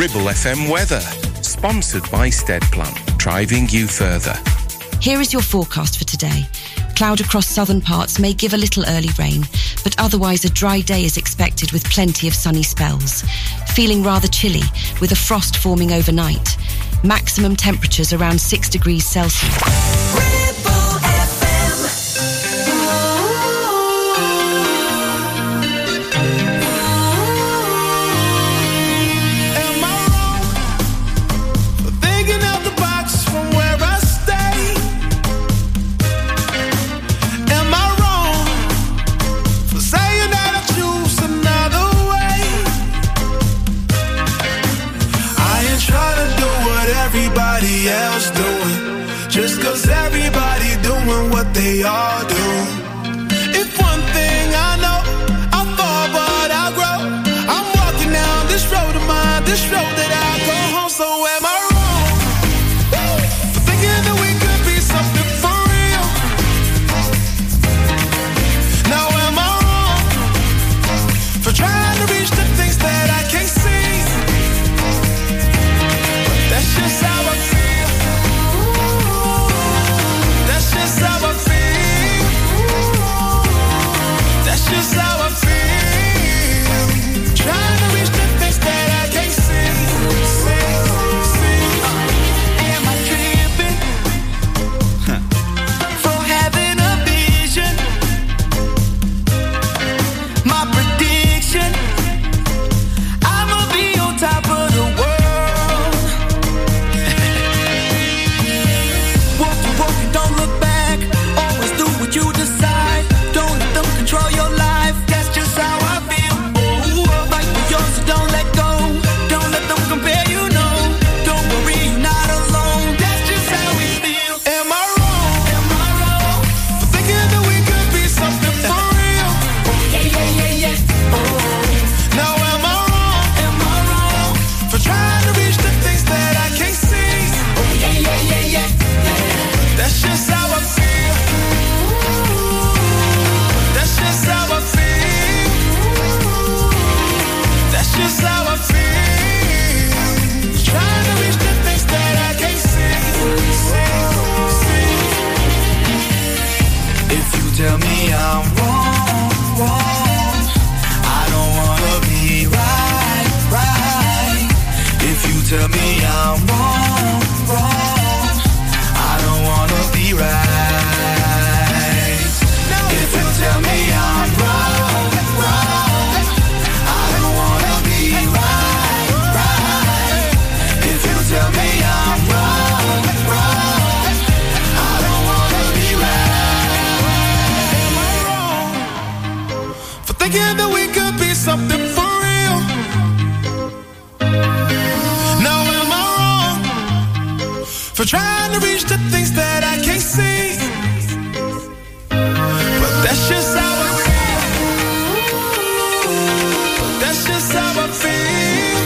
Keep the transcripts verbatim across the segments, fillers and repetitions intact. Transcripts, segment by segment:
Ribble F M weather, sponsored by Steadplan, driving you further. Here is your forecast for today. Cloud across southern parts may give a little early rain, but otherwise a dry day is expected with plenty of sunny spells. Feeling rather chilly, with a frost forming overnight. Maximum temperatures around six degrees Celsius. They all do. If one thing I know, I fall but I grow. I'm walking down this road of mine, this road that I go home. So am I wrong for thinking that we could be something for real? Now am I wrong for trying to reach the things that I can't see? But that's just how I feel. That's just how I feel. That's just how I feel. Trying to reach the things that I can't see. See, see. Am I tripping for having a vision? My prediction, I'ma be on top of the world. Walk to walk and don't look back. Always do what you decide. Don't let them control your life. That's just how I feel. Oh, fight for yours, so don't let go. Don't let them compare you, no. Don't worry, you're not alone. That's just how we feel. Am I wrong? Am I wrong for thinking that we could be something for real? Yeah, yeah, yeah, yeah. Oh. Now am I wrong? Am I wrong for trying to reach the things that I can't see? Oh, yeah, yeah, yeah, yeah. That's just how I feel. That's just how I feel. That's just how I feel. Trying to reach the things that I can't see. See, see. If you tell me I'm wrong, wrong, I don't wanna be right, right. If you tell me I'm wrong, wrong, I don't wanna be right. If you tell me I'm wrong, wrong, I don't wanna be right, right. If you tell me I'm wrong, wrong, I don't wanna be right. Am I wrong for thinking that we could be something for real? Now am I wrong for trying to reach the things that I can't see? But that's just how I feel. That's just how I feel.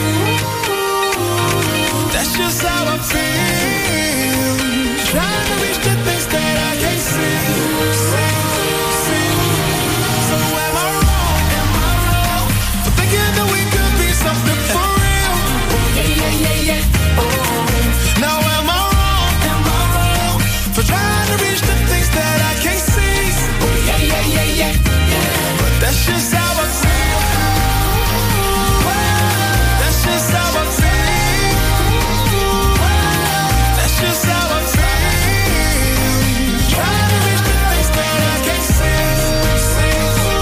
That's just how I feel. Trying to reach the things that I can't see. See, see. So am I wrong? Am I wrong for thinking that we could be something for real? Yeah, yeah, yeah, yeah. Oh. Now am I wrong? Am I wrong for trying to reach the things that I can't see? Oh, yeah, yeah, yeah, yeah, yeah. But that's just how I feel. That's just how I feel. That's just how I feel. Trying to reach the things that I can't see. See,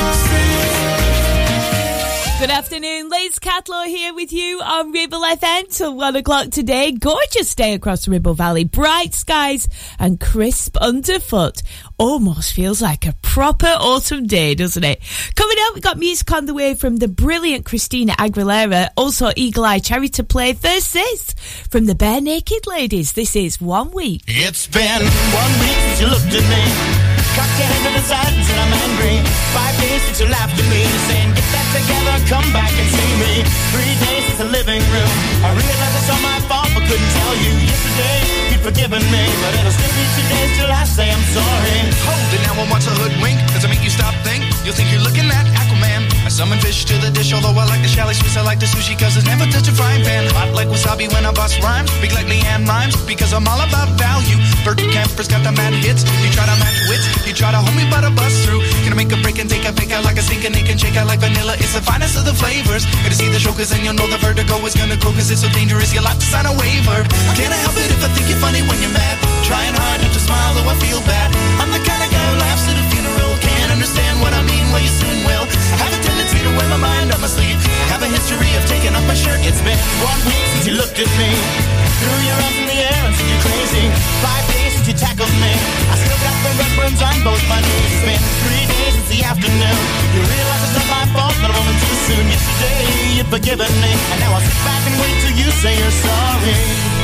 see. Good afternoon, Liz Catlow here with you on Ribble F M till one o'clock today. Gorgeous day across the Ribble Valley, bright skies and crisp underfoot. Almost feels like a proper autumn day, doesn't it? Coming up, we've got music on the way from the brilliant Christina Aguilera, also Eagle Eye Cherry to play. First this, from the Bare Naked Ladies, this is One Week. It's been one week since you looked at me, cocked your head to the side and said I'm angry. Five days since you laughed at me, saying get that together, come back and see me. Three days since the living room, I realized it's all my fault but couldn't tell you. Yesterday you'd forgiven me, but it'll still be two days till I say I'm sorry. Hold it now, I want to hoodwink. Does it make you stop think? You'll think you're looking at Aquaman. I summon fish to the dish, although I like the shot. Cali Swiss, I like the sushi cause it's never touch a frying pan. Hot like wasabi when I bust rhymes. Big like Leanne rhymes because I'm all about value. Bert Camper's got the mad hits. You try to match wits, you try to hold me but I bust through. Gonna make a break and take a fake out like a sink and can shake out like vanilla. It's the finest of the flavors. Gonna see the show cause then you'll know the vertigo is gonna go cause it's so dangerous you'll have to sign a waiver. Can't I help it if I think you're funny when you're mad? Trying hard not to smile though I feel bad. I'm the kind of guy who laughs at a funeral. Can't understand what I mean, well you soon will. I have a tendency to wear my mind on my sleeve. I have a history of taking off my shirt. It's been one week since you looked at me. Threw your arms in the air and said you're crazy. Five days since you tackled me. I still got the red burns on both my knees. It's been three days since the afternoon. You realize it's not my fault, but a moment too soon. Yesterday you'd forgiven me, and now I'll sit back and wait till you say you're sorry.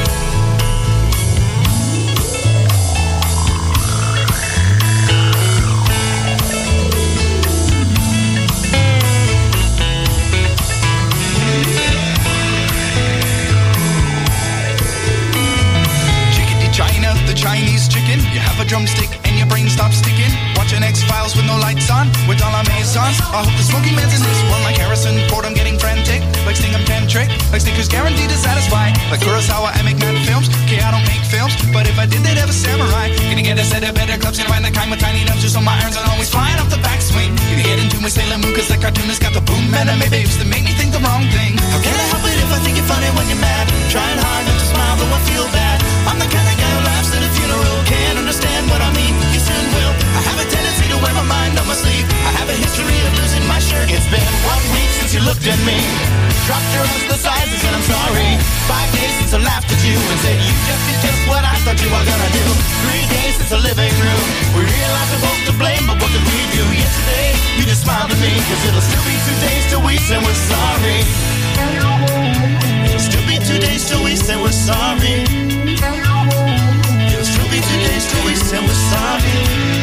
China, the Chinese chicken. You have a drumstick and your brain stops sticking. Watching X-Files with no lights on, with all our maisons. I hope the smoky man's in this one. Like Harrison Ford, I'm getting frantic. Like Stingham tantric. Like Snickers guaranteed to satisfy. Like Kurosawa, I make mad films. Okay, I don't make films, but if I did, they'd have a samurai. Gonna get a set of better clubs. Gonna find the kind with tiny nubs. Just on my irons, I'm always flying off the backswing. Gonna get into my Sailor Moon, cause the cartoonist got the boom. Anime babes that make me think the wrong thing. How can I help it if I think you're funny when you're mad? Trying hard not to smile, though I feel bad. I'm the kind of guy who laughs at a funeral. Can't understand what I mean, you soon will. I have a tendency to wear my mind on my sleeve. I have a history of losing my shirt. It's been one week since you looked at me. Dropped your arms to the sides and said I'm sorry. Five days since I laughed at you and said you just did just what I thought you were gonna do. Three days since the living room. We realized we're both to blame, but what did we do? Yesterday, you just smiled at me, cause it'll still be two days till we say we're sorry. It'll still be two days till we say we're sorry. It'll still be two days till we say we're sorry.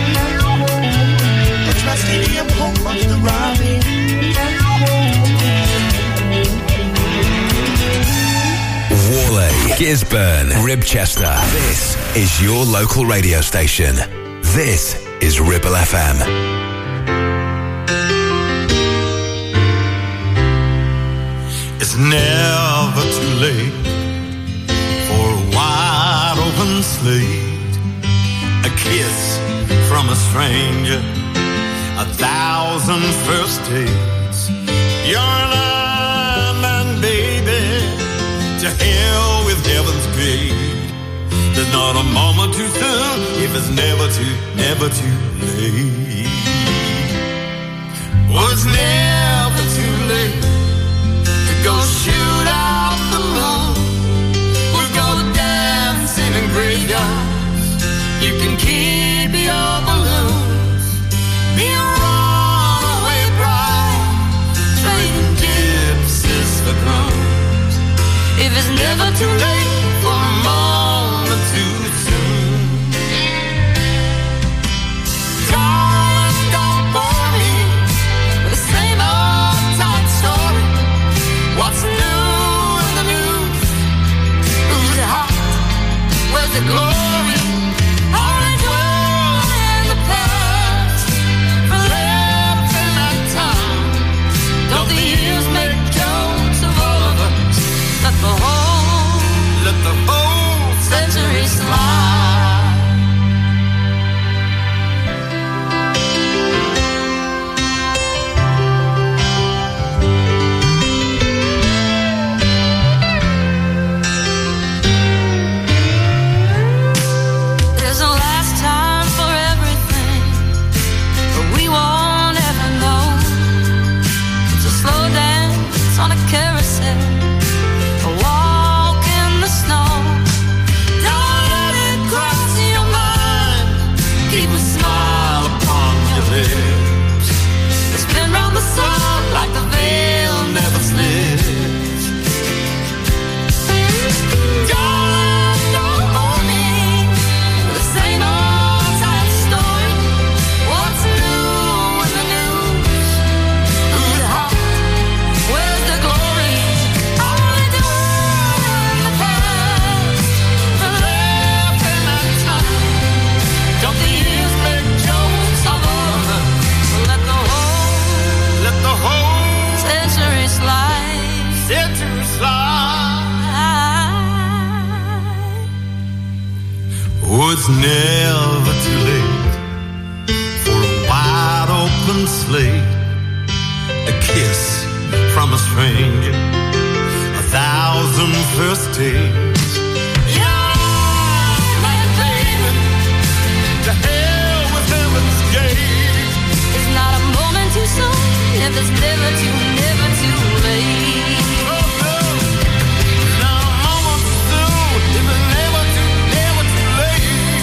Richmond Stadium, home of the Robbie. Whalley, Gisburn, Ribchester. This is your local radio station. This is Ribble F M. It's never too late for a wide open slate. A kiss from a stranger, a thousand first dates. You're an man, baby. To hell with heaven's gate. There's not a moment too soon if it's never too, never too late. Oh, it's never too late to go shoot out the moon. We'll go dancing in graveyards. You can keep your balloons. Be a runaway bride, trading gypsies for crumbs. If it's never too late for a moment too soon. Darling, don't bore me with the same old tight story. What's new in the news? Who's hot? Where's the glory? Only dwell in the past. For left in that time. Don't the years make jokes of all of us? That the whole it's never too late for a wide open slate, a kiss from a stranger, a thousand first dates. Yeah, my baby, to hell with heaven's gate. It's not a moment too soon, if it's never too, never too late. Oh no, it's not a moment too soon, if it's never too, never too late.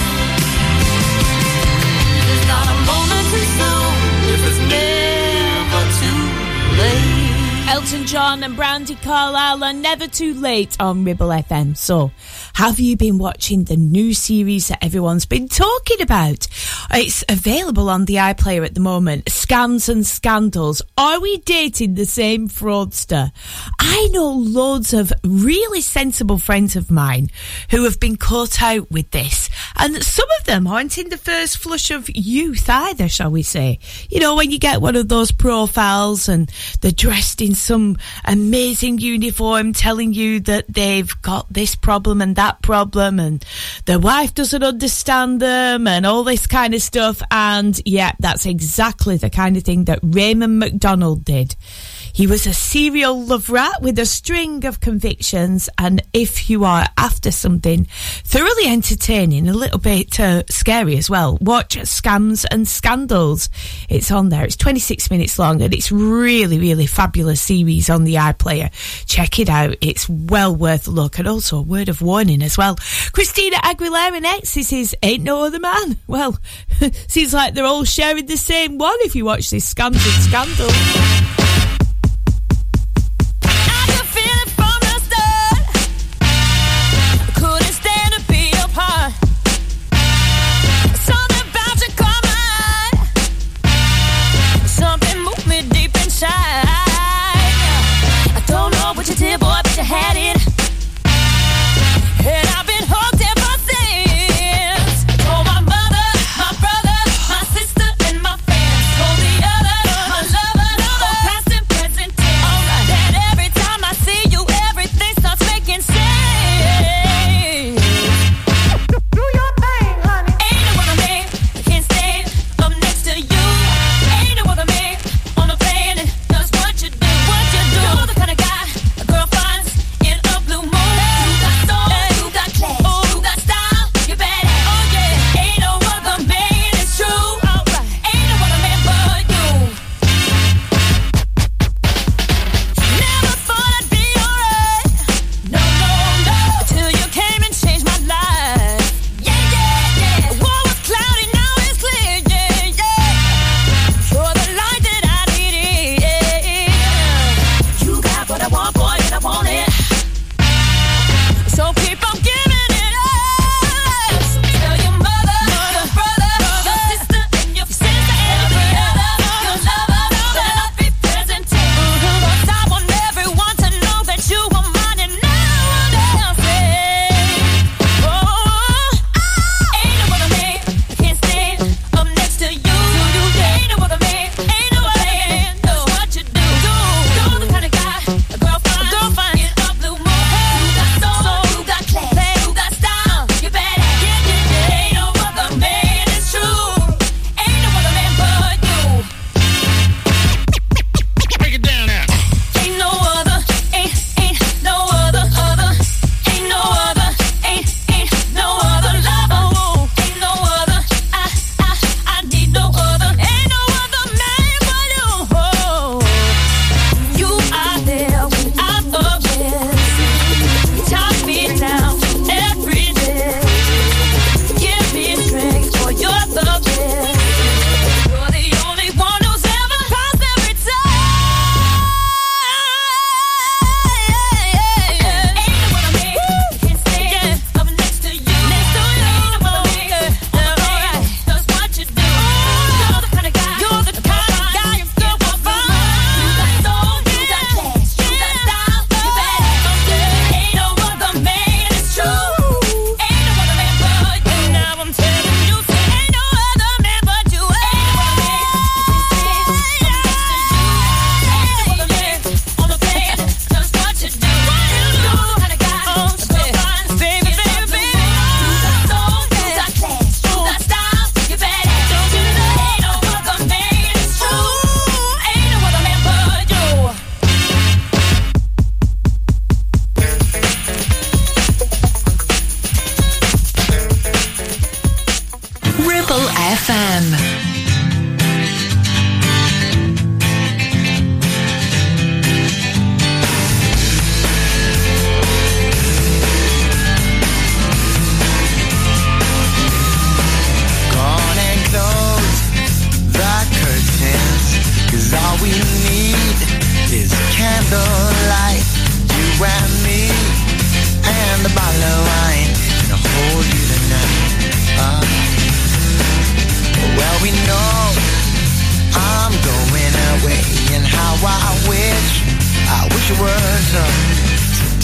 It's not a moment too soon, if it's never too late. Elton John and Brandy Carlisle are Never Too Late on Ribble F M. So, have you been watching the new series that everyone's been talking about? It's available on the iPlayer at the moment. Scams and Scandals. Are we dating the same fraudster? I know loads of really sensible friends of mine who have been caught out with this. And some of them aren't in the first flush of youth either, shall we say. You know, when you get one of those profiles and they're dressed in some amazing uniform telling you that they've got this problem and that problem and their wife doesn't understand them and all this kind of stuff. And yeah, that's exactly the kind of thing that Raymond McDonald did. He was a serial love rat with a string of convictions, and if you are after something thoroughly entertaining, a little bit uh, scary as well, watch Scams and Scandals. It's on there. It's twenty-six minutes long, and it's really, really fabulous series on the iPlayer. Check it out. It's well worth a look, and also a word of warning as well. Christina Aguilera next. This is Ain't No Other Man. Well, seems like they're all sharing the same one if you watch this Scams and Scandals. Had it, and I've been hooked ever since. Told my mother, my brother, my sister, and my friends. Told the others, my lover, all past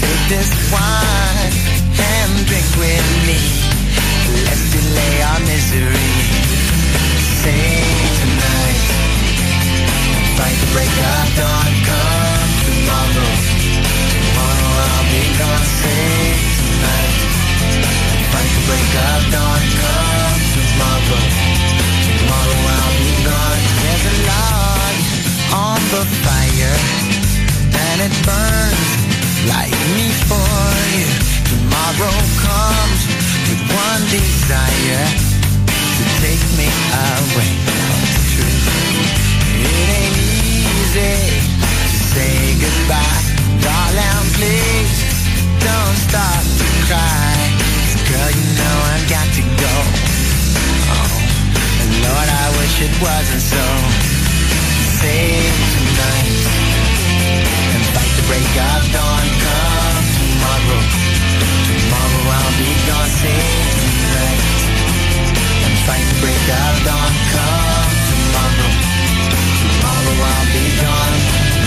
Take this wine and drink with me. Let's delay our misery. Say tonight, fight the break of dawn. Come tomorrow, tomorrow I'll be gone. Say tonight, fight the break of dawn. Come tomorrow, tomorrow I'll be gone. There's a log on the fire and it burns. Light me for you. Tomorrow comes with one desire to take me away from the truth. It ain't easy to say goodbye. Darling, please don't start to cry. Girl, you know I've got to go. Oh, and Lord, I wish it wasn't so. Save tonight and fight the break of dawn. Come tomorrow, tomorrow I'll be gone. Save tonight and fight the break of dawn. Come tomorrow, tomorrow I'll be gone.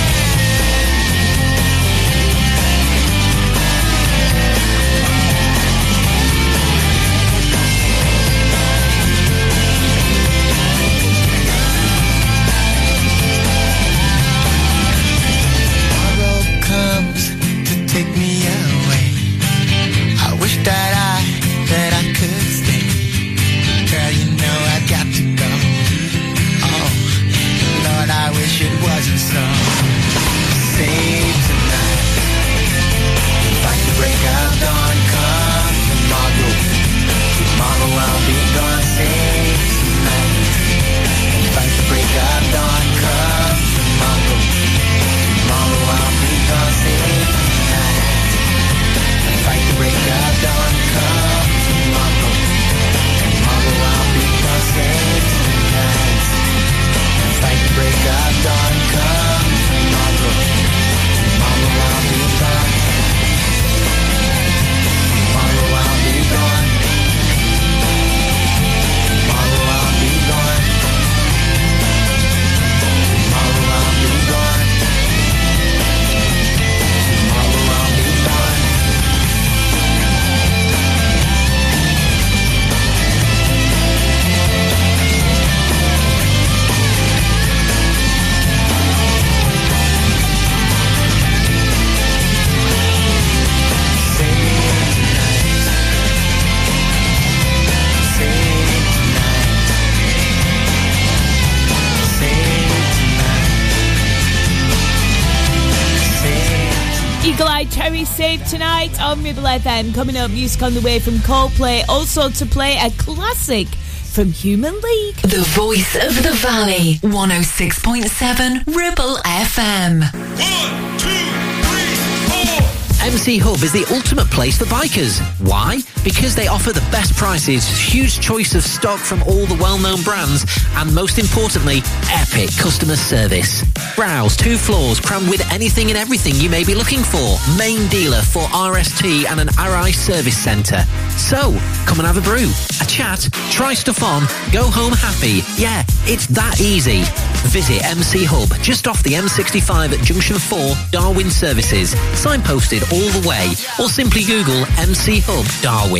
Take me away. I wish that I, that I could stay. Girl, you know I got to go. Oh, Lord, I wish it wasn't so. Save tonight. Fight the break of dawn. Come tomorrow. Tomorrow I'll be gone. Save tonight. Fight the break of dawn. Come tomorrow. Tomorrow I'll be gone. Save fight the break of dawn, come tomorrow. Tomorrow I'll be gone, save tonight. And fight the break of dawn, come tomorrow. Tomorrow I'll be gone. Tomorrow I'll be gone. Tomorrow I'll be gone. Tomorrow I'll be gone. Tomorrow I'll be gone. Eagle Eye Cherry Save Tonight on Ribble F M. Coming up, music on the way from Coldplay. Also to play a classic from Human League. The voice of the valley. one oh six point seven Ribble F M. One, two, three, four. M C Hub is the ultimate place for bikers. Why? Because they offer the best prices, huge choice of stock from all the well-known brands, and most importantly, epic customer service. Browse two floors crammed with anything and everything you may be looking for. Main dealer for R S T and an R I service centre. So, come and have a brew, a chat, try stuff on, go home happy. Yeah, it's that easy. Visit M C Hub just off the M sixty-five at Junction four, Darwin Services. Signposted all the way, or simply Google M C Hub Darwin.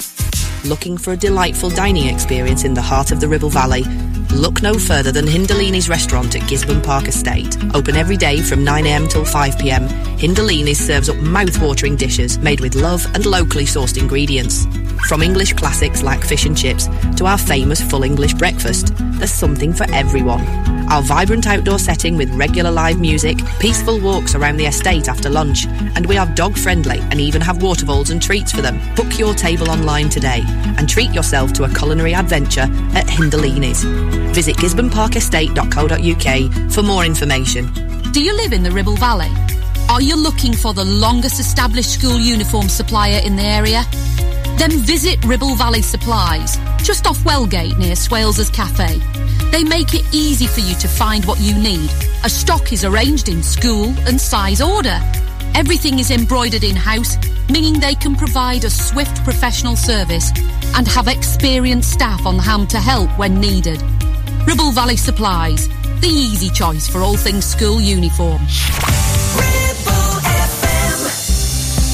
Looking for a delightful dining experience in the heart of the Ribble Valley? Look no further than Hindalini's restaurant at Gisborne Park Estate. Open every day from nine a m till five p m. Hindalini's serves up mouth-watering dishes made with love and locally sourced ingredients. From English classics like fish and chips to our famous full English breakfast, there's something for everyone. Our vibrant outdoor setting with regular live music, peaceful walks around the estate after lunch, and we are dog-friendly and even have waterfalls and treats for them. Book your table online today and treat yourself to a culinary adventure at Hindalini's. Visit gisborne park estate dot co dot u k for more information. Do you live in the Ribble Valley? Are you looking for the longest established school uniform supplier in the area? Then visit Ribble Valley Supplies, just off Wellgate near Swales's Cafe. They make it easy for you to find what you need, as stock is arranged in school and size order. Everything is embroidered in-house, meaning they can provide a swift professional service and have experienced staff on hand to help when needed. Ribble Valley Supplies, the easy choice for all things school uniform.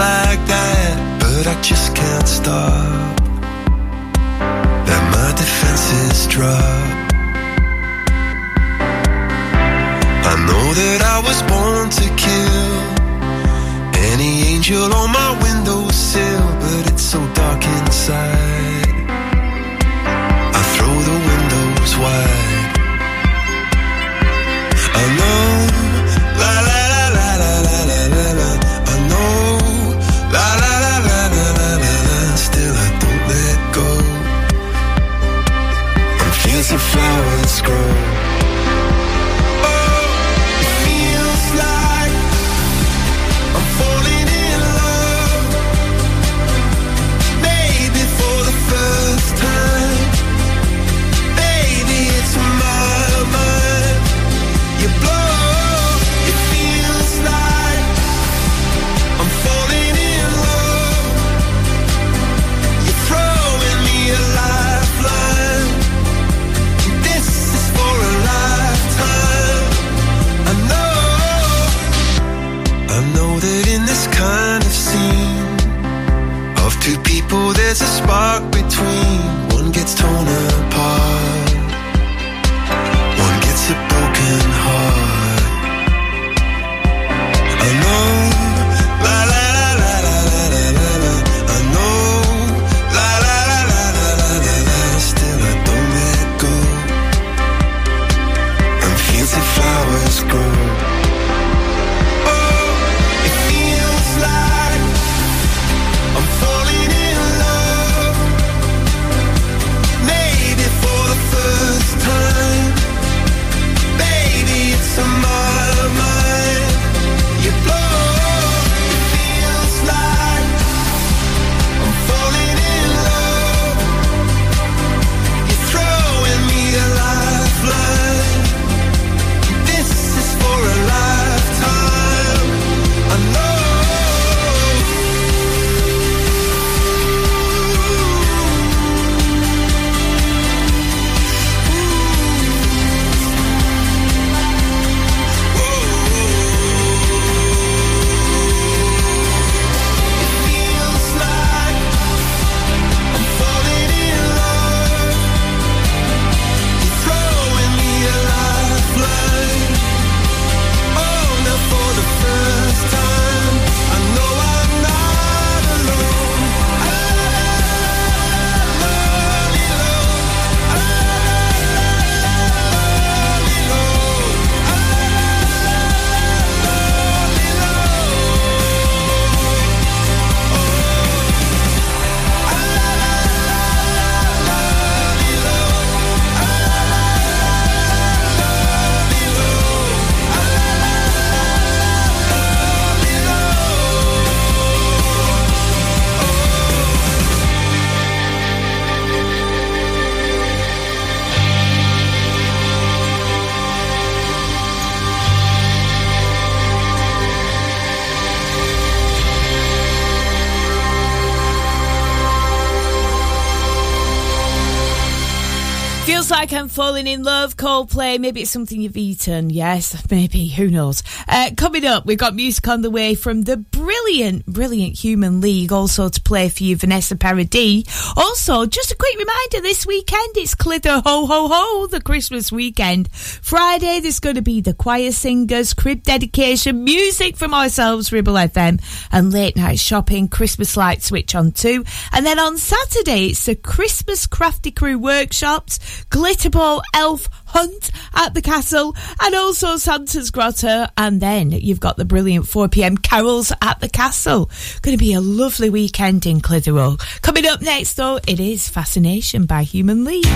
like that, but I just can't stop. Let my defenses drop. I know that I was born to kill any angel on my windowsill, but it's so dark inside. I throw the windows wide. I know, la la la la la la la la la. I know, la la la la la la la la. Still I don't let go. And fields of flowers grow. Oh, it feels like I'm falling in love. Maybe for the first time. Baby, it's my mind. You blow. It feels like I'm falling in love. You're throwing me a lifeline. This is for a lifetime. I know, I know that in this kind of scene of two people there's a spark between. One gets torn apart, one gets a broken heart. I know, la la la la la la la la. I know, la la la la la la la la. Still I don't let go. And fields of flowers grow. Oh, it feels like I'm falling in love. Maybe for the first time. Baby, it's on my mind. You blow. It feels like I'm falling in love. You're throwing me a lifeline. This is for a lifetime. I know. Feels like I'm falling in love. You're throwing me a lifeline. Oh, now for the first time, I know I'm not alone. Feels like I'm falling in love, Coldplay. Maybe it's something you've eaten. Yes, maybe. Who knows? Uh, coming up, we've got music on the way from the brilliant, brilliant Human League, also to play for you, Vanessa Paradis. Also, just a quick reminder, this weekend, it's Clither Ho Ho Ho, the Christmas weekend. Friday, there's going to be the choir singers, crib dedication, music from ourselves, Ribble F M, and late night shopping, Christmas light switch on too. And then on Saturday, it's the Christmas Crafty Crew workshops, Glitterball Elf Hunt at the castle, and also Santa's Grotto. And then you've got the brilliant four p.m. carols at the castle. Going to be a lovely weekend in Clitheroe. Coming up next, though, it is Fascination by Human League.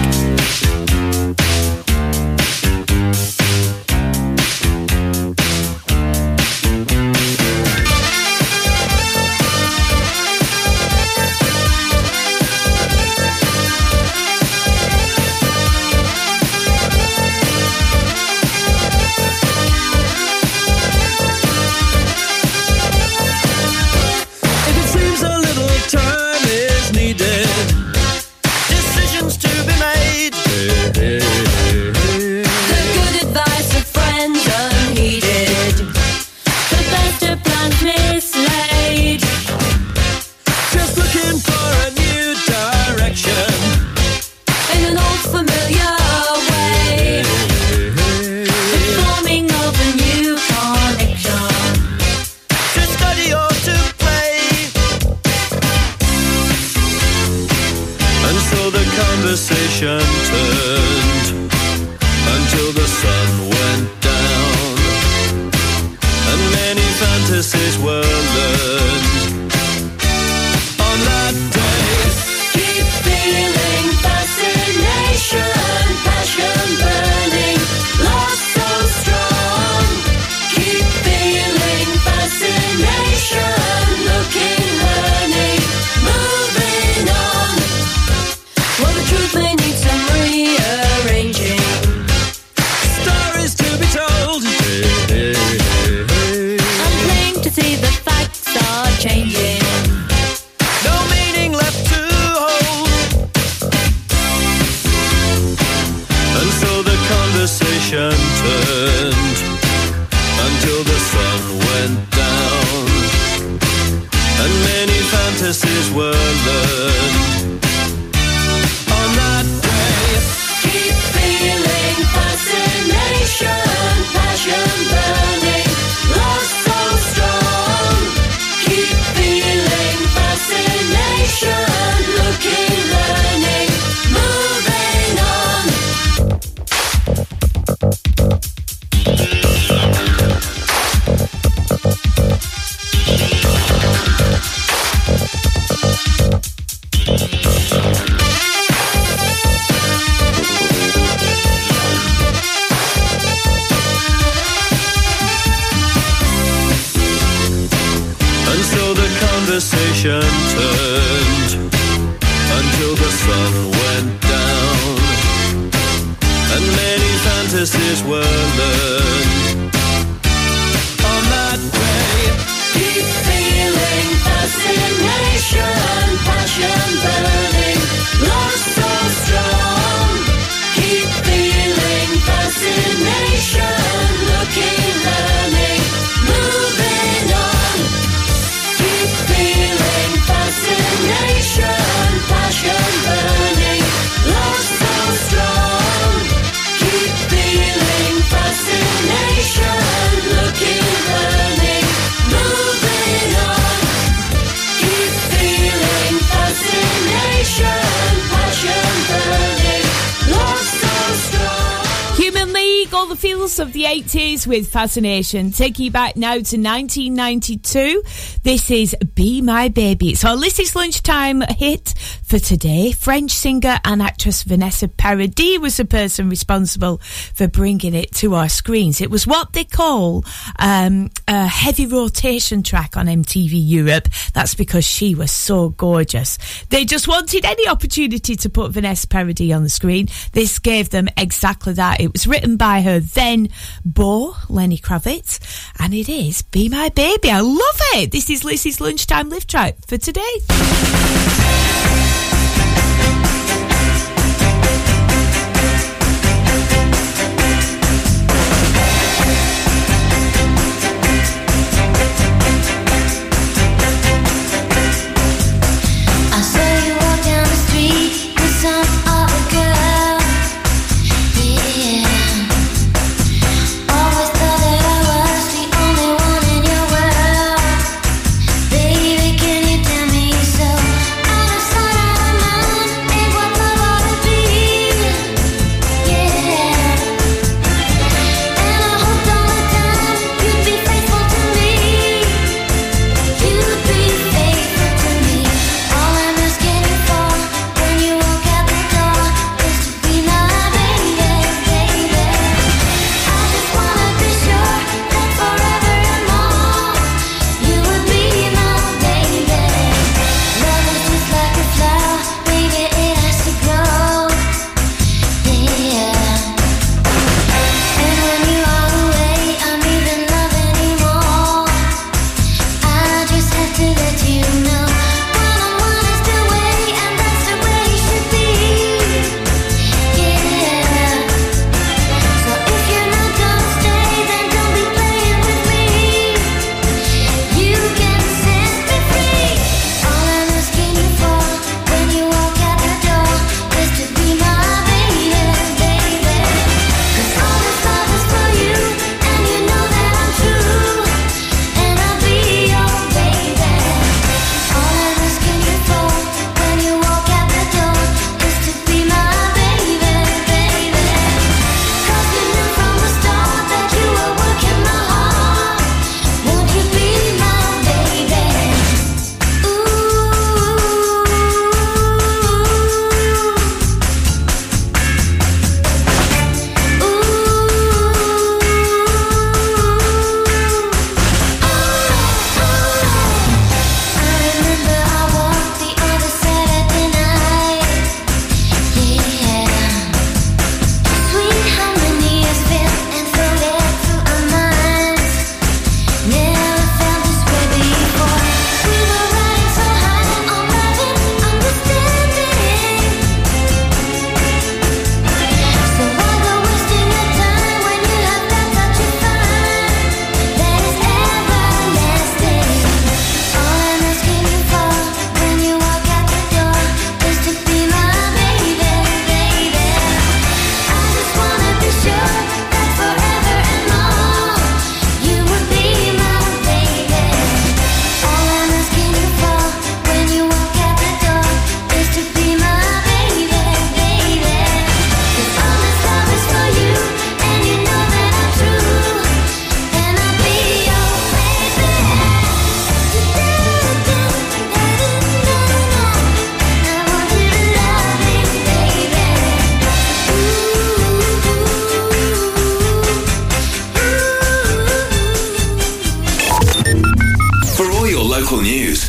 Decisions to be made. Hey, hey, hey. conversation turned until the sun went down, and many fantasies were learned on that day. Keep feeling fascination, passion burning, love so strong. Keep feeling fascination, looking, learning, moving on. Well, the truth may need some rearranging. Stories to be told. Hey, hey, hey, hey. I'm plain to see the facts are changing. No meaning left to hold. And so the conversation turned until the sun went down, and many fantasies were learned on that day. Keep feeling fascination, passion burning, love so strong. Keep feeling fascination, looking, learning, moving on. And so the conversation turned until the sun went down, and many fantasies were learned on that day. Keep feeling fascination, passion burning, love so strong. Keep feeling fascination, looking, learning, moving on. Keep feeling fascination, passion burning, love so strong. Keep feeling fascination, looking, learning, moving on. Keep feeling fascination, passion burning, love so strong. Human League, all the feels of the eighties with Fascination. Taking you back now to nineteen ninety-two. This is Be My Baby. It's our Lizzie's Lunchtime hit for today. French singer and actress Vanessa Paradis was the person responsible for bringing it to our screens. It was what they call um, a heavy rotation track on M T V Europe. That's because she was so gorgeous. They just wanted any opportunity to put Vanessa Paradis on the screen. This gave them exactly that. It was written by her then beau, Lenny Kravitz, and it is Be My Baby. I love it. This is Lizzie's Lunchtime Live Track for today. I saw you walk down the street with some other girl. Yeah. Always thought that I was the only one in your world. Baby, can you tell me so?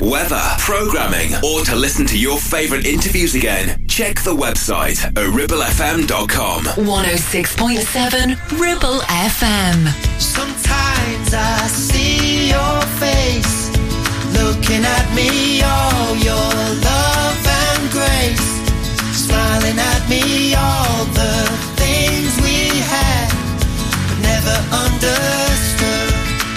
weather, programming, or to listen to your favourite interviews again, check the website at ribble f m dot com. one oh six point seven Ribble F M. Sometimes I see your face looking at me, all your love and grace, smiling at me, all the things we had but never understood.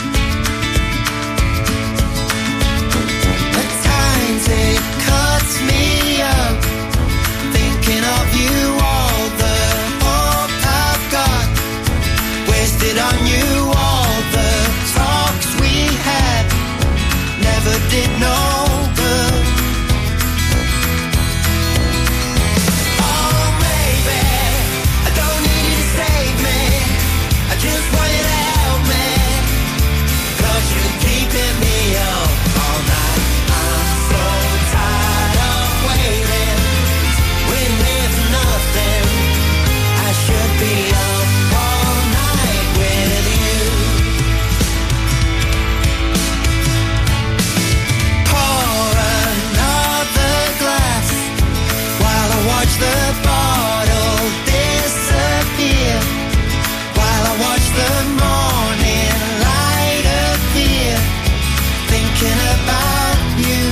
At times it cuts me up thinking of you, all the hope I've got wasted on you, all the talks we had never did no good. Oh, maybe I don't need you to save me, I just want you to help me, 'cause you're keeping me up all night. I'm so tired of waiting, waiting here for nothing. I should be up all night with you. Pour another glass while I watch the bottle disappear, while I watch the morning light appear, thinking about you.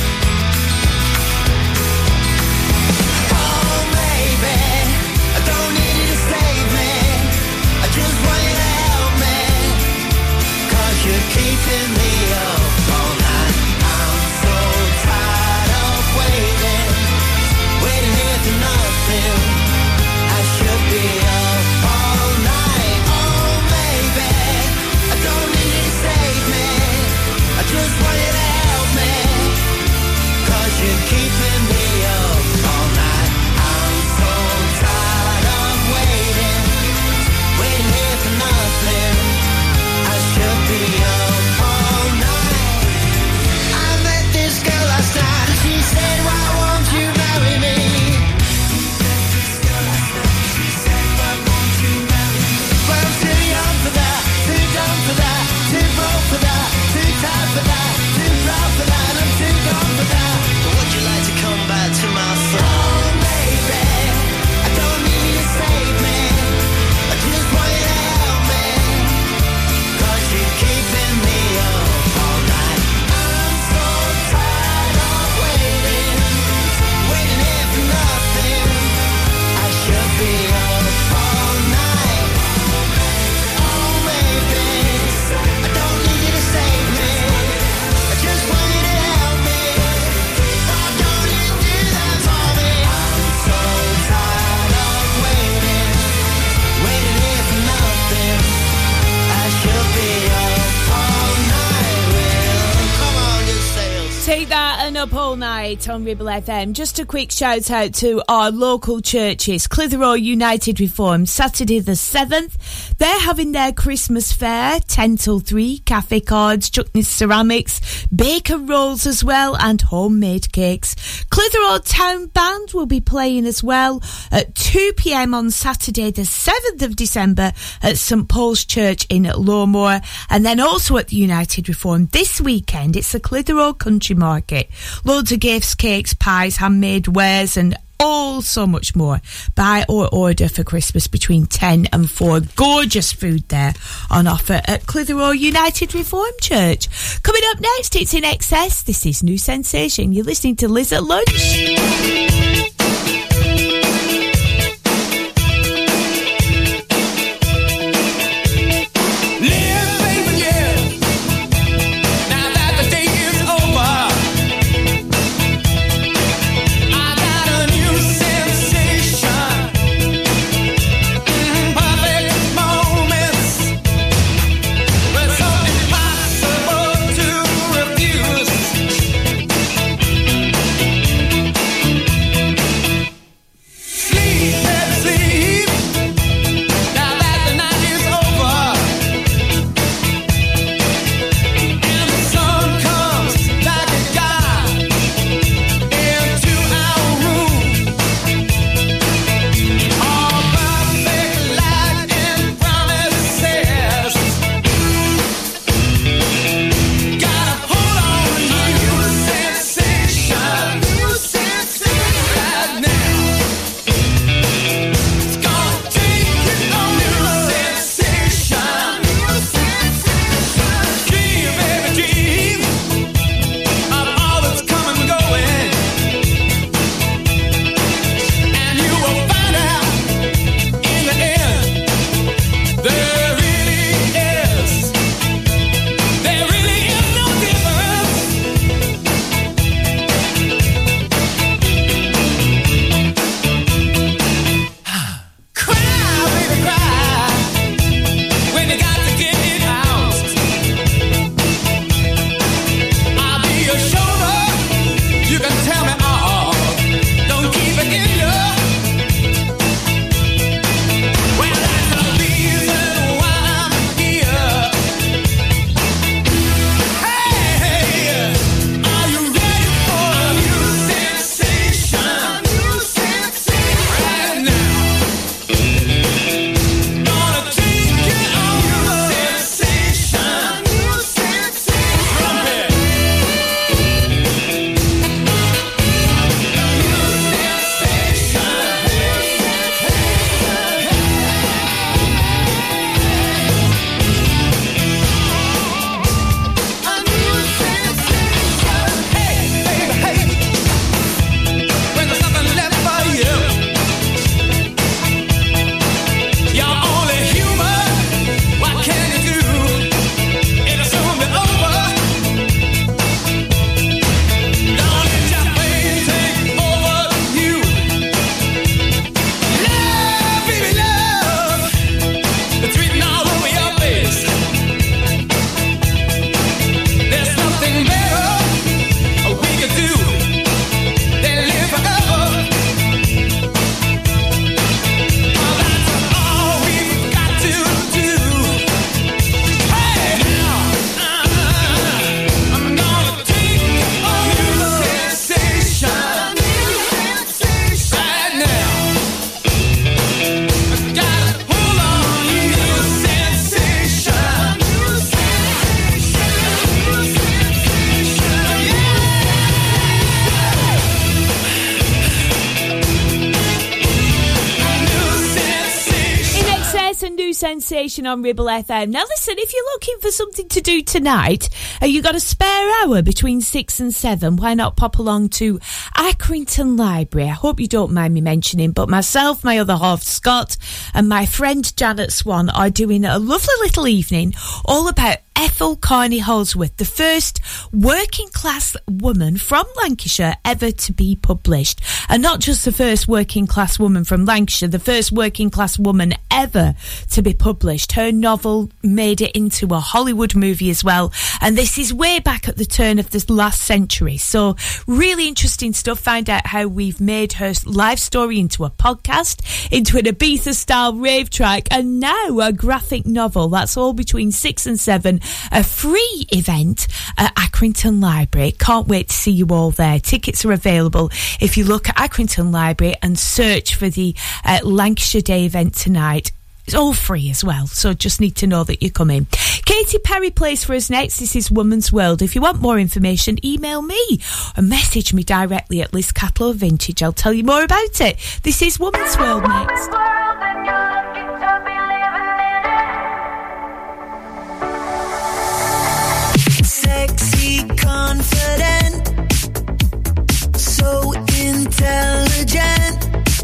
Oh, maybe I don't need you to save me, I just want you to help me, 'cause you're keeping me up all night. I'm so tired of waiting, waiting here for nothing. I should be up all night. Oh, maybe I don't need you to save me, I just want you to help me, 'cause you're keeping me up all night. I'm so tired of waiting, waiting here for nothing. I should be up all night. I met this girl last night and she said, why won't you marry me? Well, I'm too young for that, too dumb for that, too broke for that, too tired for that, too proud for that, I'm too gone for that. But would you like to come back to my front? Oh, maybe I don't need you to save me, I just want you to help me, 'cause you're keeping me up all night. I'm so tired of waiting, waiting here for nothing. I should be up all night. Oh, maybe I don't need you to save me, I just want you to help me. Oh, don't you do that for me. I'm so tired of waiting, waiting here for nothing. I should be up all night. Well, come on, just say it. Take that and up all night on Ribble F M. Just a quick shout out to our local churches. Clitheroe United Reformed, Saturday the seventh. They're having their Christmas fair, ten till three, cafe cards, Chuckney's ceramics, bacon rolls as well, and homemade cakes. Clitheroe Town Band will be playing as well at two p m on Saturday the seventh of December at St Paul's Church in Lowmore, and then also at the United Reformed this weekend. It's the Clitheroe Country Market. Loads of gifts, cakes, pies, handmade wares, and all so much more. Buy or order for Christmas between ten and four. Gorgeous food there on offer at Clitheroe United Reformed Church. Coming up next, it's In Excess. This is New Sensation. You're listening to Liz at Lunch. Refuse. sensation on Ribble F M. Now listen, if you're looking for something to do tonight and you've got a spare hour between six and seven, why not pop along to Accrington Library? I hope you don't mind me mentioning, but myself, my other half Scott, and my friend Janet Swan are doing a lovely little evening all about Ethel Carney Holdsworth, the first working class woman from Lancashire ever to be published. And not just the first working class woman from Lancashire, the first working class woman ever to be published. Her novel made it into a Hollywood movie as well. And this is way back at the turn of this last century. So really interesting stuff. Find out how we've made her life story into a podcast, into an Ibiza style rave track, and now a graphic novel. That's all between six and seven. A free event at Accrington Library. Can't wait to see you all there. Tickets are available if you look at Accrington Library and search for the uh, Lancashire Day event tonight. It's all free as well, so just need to know that you're coming. Katy Perry plays for us next. This is Woman's World. If you want more information, email me or message me directly at Liz Catlow Vintage. I'll tell you more about it. This is Woman's World next. Sexy, confident, so intelligent.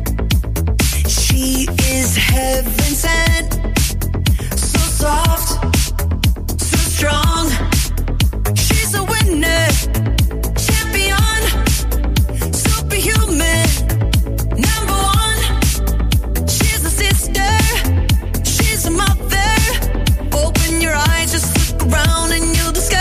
She is heaven sent, so soft, so strong. She's a winner, champion, superhuman, number one. She's a sister, she's a mother. Open your eyes, just look around and you'll discover.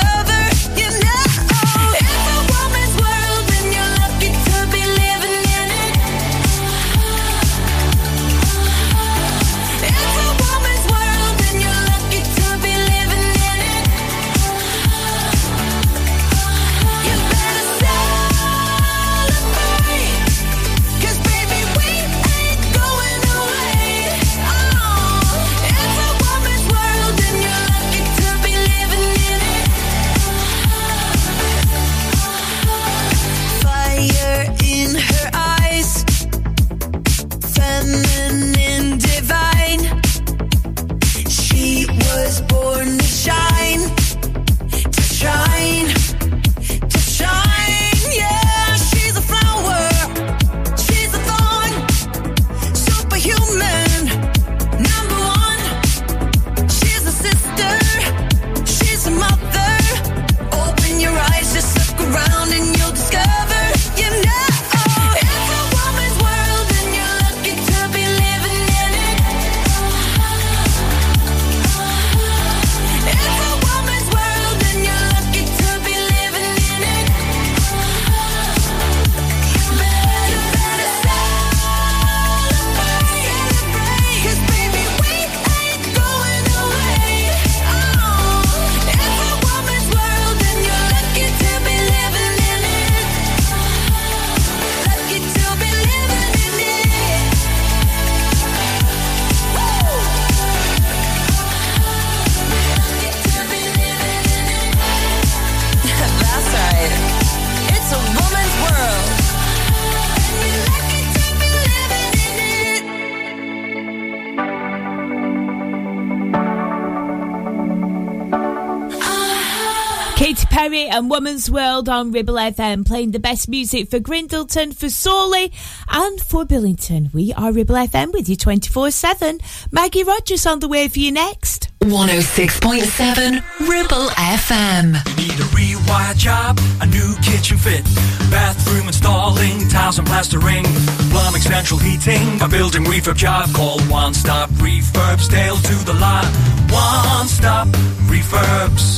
And Woman's World on Ribble F M, playing the best music for Grindleton, for Sawley and for Billington. We are Ribble F M with you twenty-four seven. Maggie Rogers on the way for you next. one oh six point seven Ribble F M. You need a rewire job, a new kitchen fit, bathroom installing, tiles and plastering, plumbing, central heating, a building refurb job. Call One Stop Refurbs, Dale to the lot. One Stop Refurbs.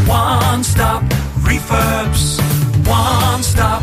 One Stop Refurbs. One Stop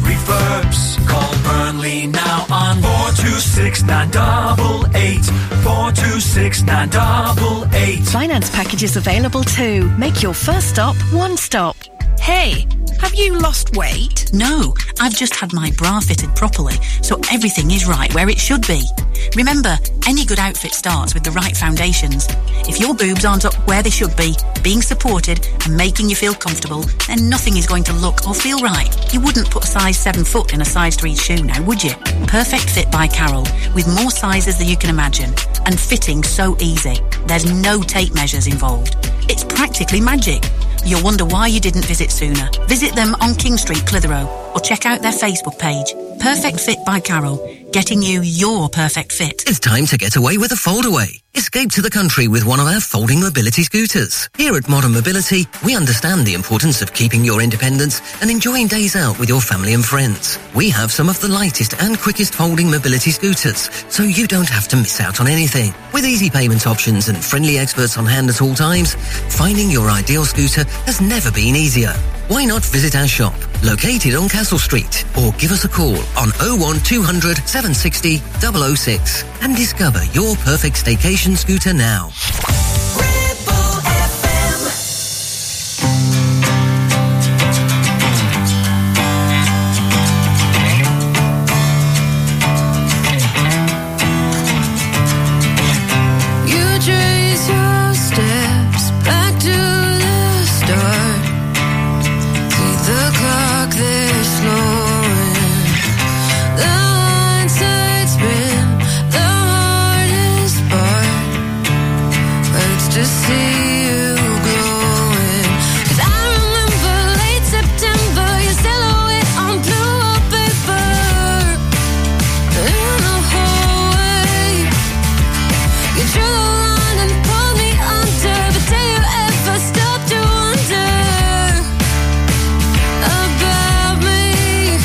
Refurbs. Call Burnley now on four two six nine eight eight. four two six nine eight eight. Finance packages available too. Make your first stop One Stop. Hey, have you lost weight? No, I've just had my bra fitted properly, so everything is right where it should be. Remember, any good outfit starts with the right foundations. If your boobs aren't up where they should be, being supported and making you feel comfortable, then nothing is going to look or feel right. You wouldn't put a size seven foot in a size three shoe now, would you? Perfect Fit by Carol, with more sizes than you can imagine, and fitting so easy. There's no tape measures involved. It's practically magic. You'll wonder why you didn't visit sooner. Visit them on King Street, Clitheroe, or check out their Facebook page. Perfect Fit by Carol, getting you your perfect fit. It's time to get away with a foldaway. Escape to the country with one of our folding mobility scooters. Here at Modern Mobility, we understand the importance of keeping your independence and enjoying days out with your family and friends. We have some of the lightest and quickest folding mobility scooters, so you don't have to miss out on anything. With easy payment options and friendly experts on hand at all times, finding your ideal scooter has never been easier. Why not visit our shop, located on Castle Street, or give us a call on oh one two hundred, seven sixty, double oh six and discover your perfect staycation scooter now. You trace your steps back to the start. See the clock there slowing. The hindsight spin, the hardest part hurts to see you glowing. 'Cause I remember late September, your silhouette on blue paper in the hallway. You drew the line and pulled me under, but did you ever stop to wonder about me?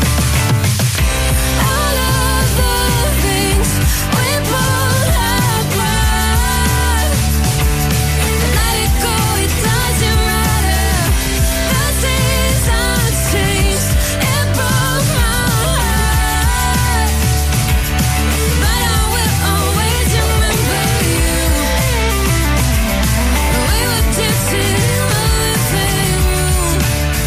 All of the things we both have tried, let it go, it doesn't matter. The seasons changed, it broke my heart, but I will always remember you. We were dancing in the living room.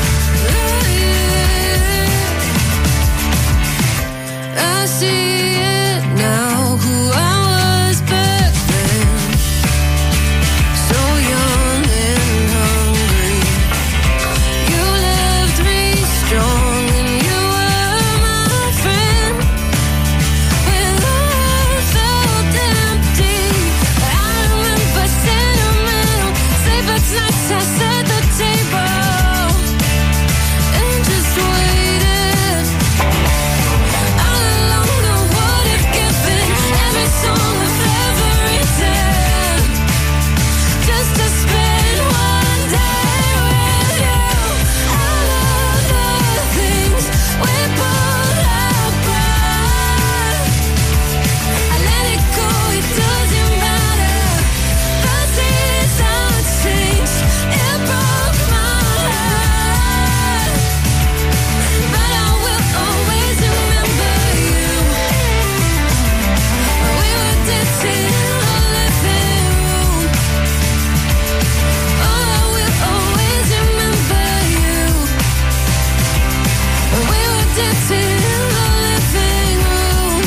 I see it now, who I was back then, so young and hungry. You left me strong and you were my friend. When I felt empty, I remember sentimental, sleepless nights I set the table and just waited. All along I would have given every song I've ever written, just to spend one day with you. All of the things we both have tried, I let it go, it doesn't matter. The seasons changed, it broke my heart, but I will always remember you. We were dancing in the living room. Oh, I will always remember you. We were dancing in the living room.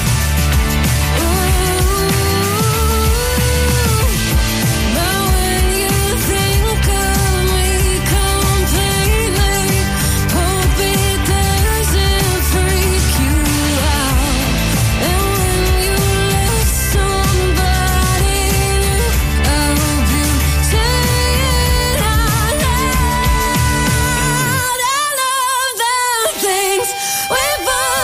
But when you think of me completely, hope it doesn't freak you out. And when you let somebody new, I hope you say it out loud. I love the things we both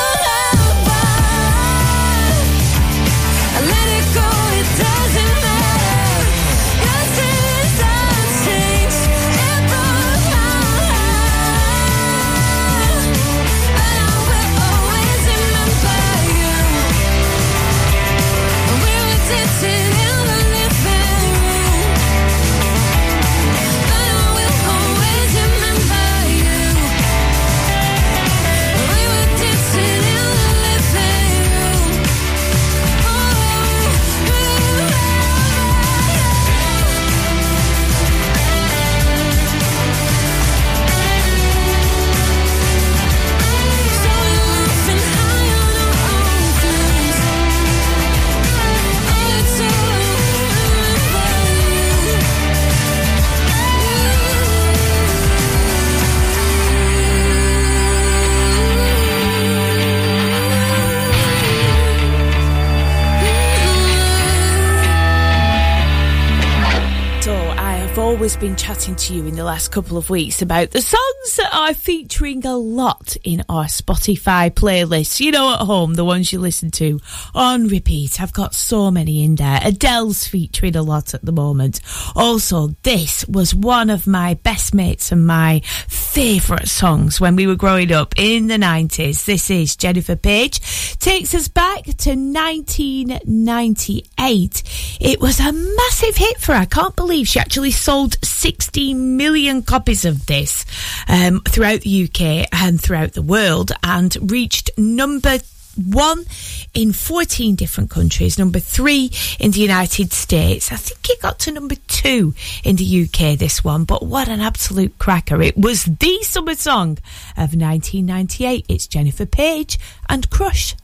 always been chatting to you in the last couple of weeks about the songs that are featuring a lot in our Spotify playlists. You know, at home, the ones you listen to on repeat. I've got so many in there. Adele's featuring a lot at the moment. Also, this was one of my best mates and my favourite songs when we were growing up in the nineties. This is Jennifer Page. Takes us back to nineteen ninety-eight. It was a massive hit for her. I can't believe she actually sold sixty million copies of this um, throughout the U K and throughout the world, and reached number one in fourteen different countries, number three in the United States. I think it got to number two in the U K, this one, but what an absolute cracker. It was the summer song of nineteen ninety-eight. It's Jennifer Page and Crush.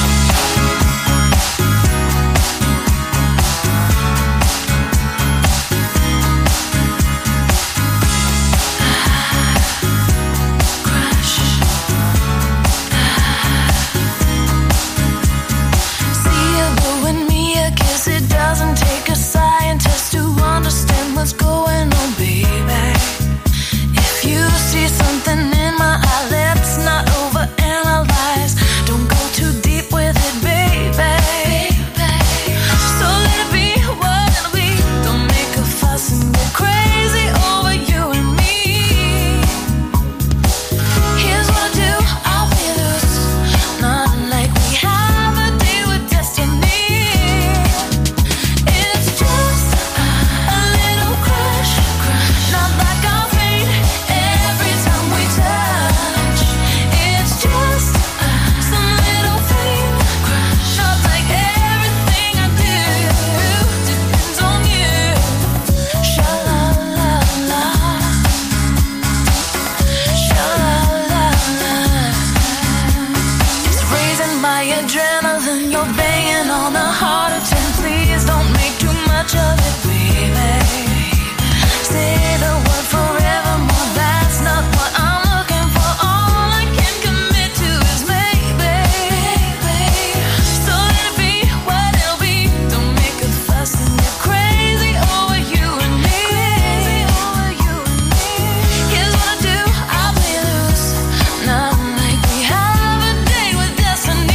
Doesn't take a scientist to understand what's going on, baby. If you see something in my eye, let's not overanalyze. Don't go too deep with it, baby. So let it be what it'll be. Don't make a fuss and get crazy over you and me. Here's what I do, I'll be loose. Not like we have a deal with destiny. Adrenaline, you're banging on a heart of ten. Please don't make too much of it, baby. Say the word forevermore. That's not what I'm looking for. All I can commit to is maybe. So let it be what it'll be. Don't make a fuss and get crazy over you and me. Here's what I do, I'll play loose. Not like we have a date with destiny.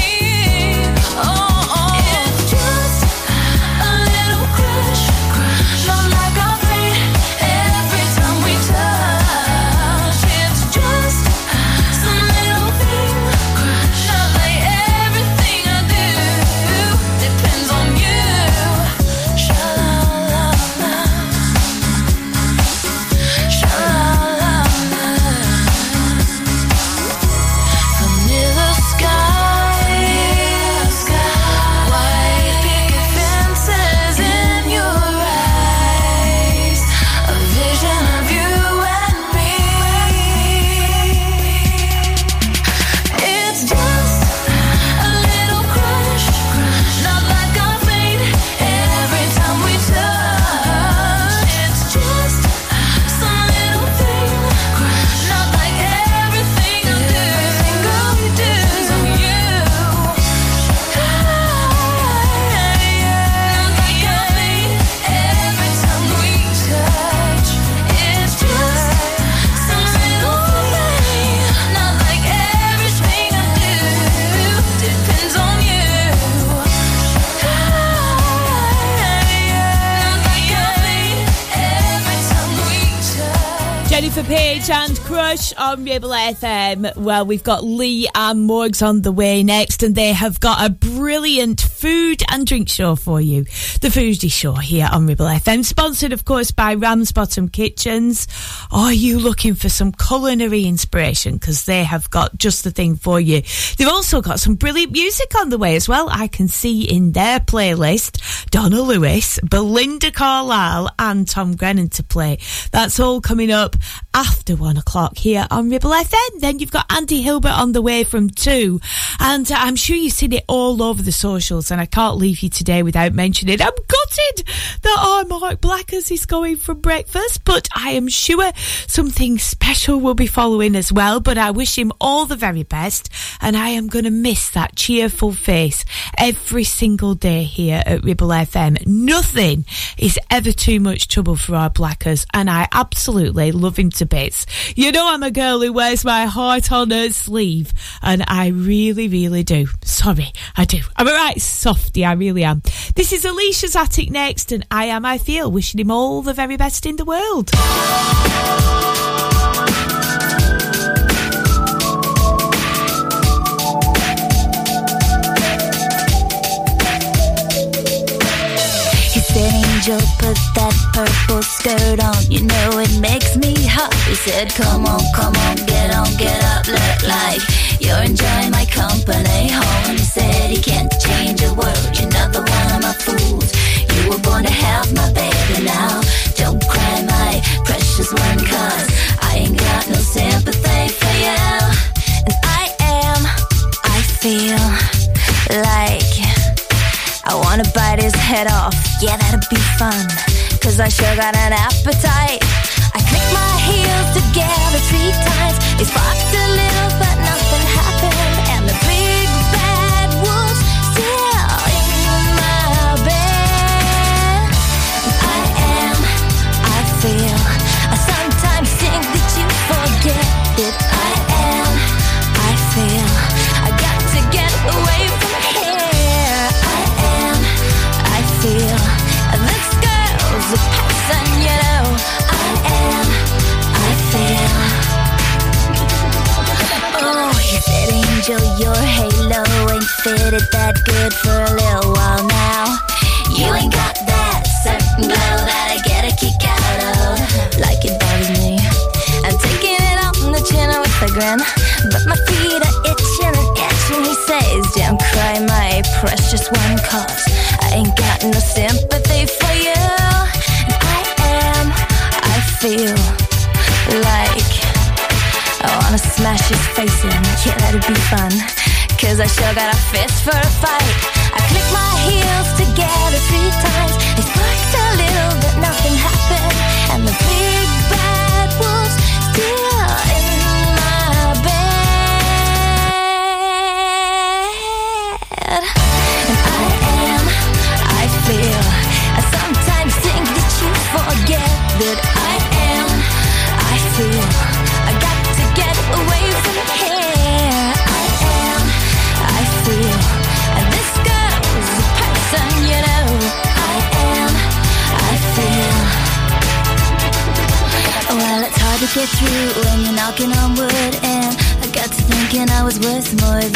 Jennifer Page and Crush on Ribble F M. Well, we've got Lee and Morgs on the way next, and they have got a brilliant food and drink show for you. The Foodie Show here on Ribble F M, sponsored, of course, by Ramsbottom Kitchens. Are you looking for some culinary inspiration? Because they have got just the thing for you. They've also got some brilliant music on the way as well. I can see in their playlist Donna Lewis, Belinda Carlisle and Tom Grennan to play. That's all coming up after one o'clock here on Ribble F M. Then you've got Andy Hilbert on the way from two, and uh, I'm sure you've seen it all over the socials, and I can't leave you today without mentioning it. I'm gonna reported that our Mark Blackers is going for breakfast, but I am sure something special will be following as well. But I wish him all the very best, and I am going to miss that cheerful face every single day here at Ribble F M. Nothing is ever too much trouble for our Blackers, and I absolutely love him to bits. You know, I'm a girl who wears my heart on her sleeve, and I really, really do. Sorry, I do. I'm a right softie, I really am. This is Alicia's Attic next, and I Am I Feel, wishing him all the very best in the world. He said, Angel, put that purple skirt on. You know it makes me hot. He said, come on, come on, get on, get up. Look like you're enjoying my company. Oh, and he said he can't change a word. You're not the one of my fools. You were born to have my baby now. Don't cry, my precious one, cause I ain't got no sympathy for you. And I am, I feel like I wanna bite his head off. Yeah, that'd be fun, cause I sure got an appetite. I clicked my heels together three times. They sparked a little, but nothing happened. And the big bad wolf's still in my bed. I am, I feel, I sometimes think that you forget it. I am, I feel, I got to get away from here. I am, I feel, this girl's a person, you know. I am, I feel. Oh, he said, Angel, your halo ain't fitted that good for a little while now. You ain't got that certain glow that I get a kick out of. Like it bothers me. I'm taking it off on the chin with a grin, but my feet are itching and itching. He says, don't cry, my precious one, cause I ain't got no sympathy for you. And I am, I feel like I wanna smash his face in. Yeah, that'd be fun, cause I sure got a fist for a fight. I clicked my heels together three times. They sparked a little, but nothing happened. And the big bad wolf's still in my bed. And I am, I feel, I sometimes think that you forget that I am, I feel, I got to get away from here. I am, I feel, and this girl's a person, you know. I am, I feel. Well, it's hard to get through when you're knocking on wood, and I got to thinking I was worth more